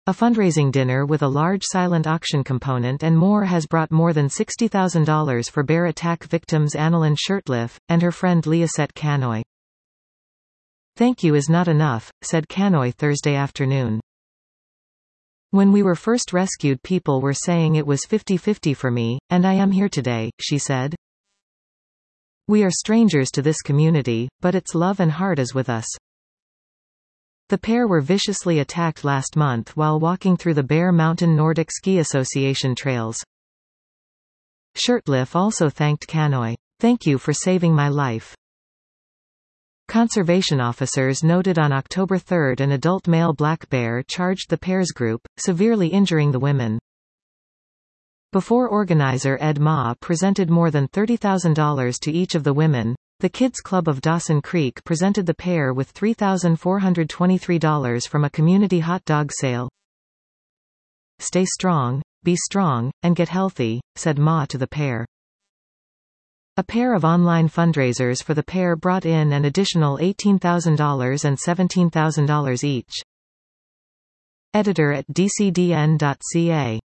A fundraising dinner with a large silent auction component and more has brought more than $60,000 for bear attack victims Annalyn Shirtliff, and her friend Liasette Canoy. "Thank you is not enough," said Canoy Thursday afternoon. "When we were first rescued, people were saying it was 50-50 for me, and I am here today," she said. "We are strangers to this community, but its love and heart is with us." The pair were viciously attacked last month while walking through the Bear Mountain Nordic Ski Association trails. Shirtliff also thanked Canoy. "Thank you for saving my life." Conservation officers noted on October 3 an adult male black bear charged the pair's group, severely injuring the women. Before organizer Ed Ma presented more than $30,000 to each of the women, the Kids Club of Dawson Creek presented the pair with $3,423 from a community hot dog sale. "Stay strong, be strong, and get healthy," said Ma to the pair. A pair of online fundraisers for the pair brought in an additional $18,000 and $17,000 each. Editor at dcdn.ca